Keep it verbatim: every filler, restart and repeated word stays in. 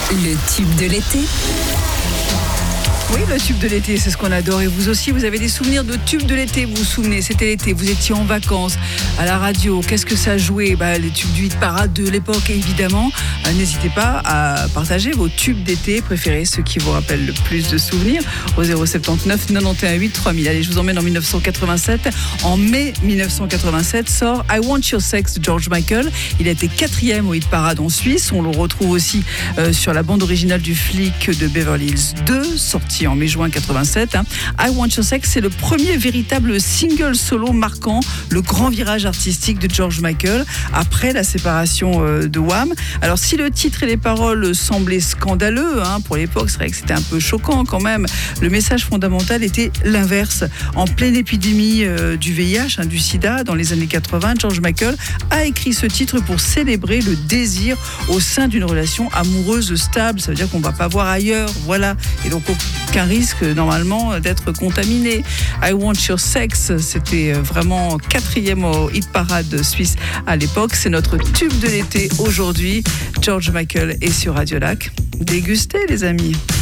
Le tube de l'été. Oui, le tube de l'été, c'est ce qu'on adore. Et vous aussi, vous avez des souvenirs de tubes de l'été. Vous vous souvenez, c'était l'été, vous étiez en vacances, à la radio. Qu'est-ce que ça jouait ? bah, Les tubes du hit parade de l'époque, évidemment. Euh, n'hésitez pas à partager vos tubes d'été préférés, ceux qui vous rappellent le plus de souvenirs, au zéro sept neuf quatre-vingt-onze huit trois mille. Allez, je vous emmène en dix-neuf cent quatre-vingt-sept. En mai dix-neuf cent quatre-vingt-sept sort I Want Your Sex de George Michael. Il a été quatrième au hit parade en Suisse. On le retrouve aussi euh, sur la bande originale du Flic de Beverly Hills deux, sorti en mai-juin quatre-vingt-sept. Hein. I Want Your Sex, c'est le premier véritable single solo marquant le grand virage artistique de George Michael après la séparation euh, de Wham. Alors si le titre et les paroles semblaient scandaleux hein, pour l'époque, c'est vrai que c'était un peu choquant quand même, le message fondamental était l'inverse. En pleine épidémie euh, du V I H, hein, du sida, dans les années quatre-vingts, George Michael a écrit ce titre pour célébrer le désir au sein d'une relation amoureuse stable. Ça veut dire qu'on ne va pas voir ailleurs, voilà. Et donc aucun risque normalement d'être contaminé. I Want Your Sex, c'était vraiment quatrième au hit parade suisse à l'époque. C'est notre tube de l'été aujourd'hui. George Michael est sur Radio Lac. Dégustez les amis.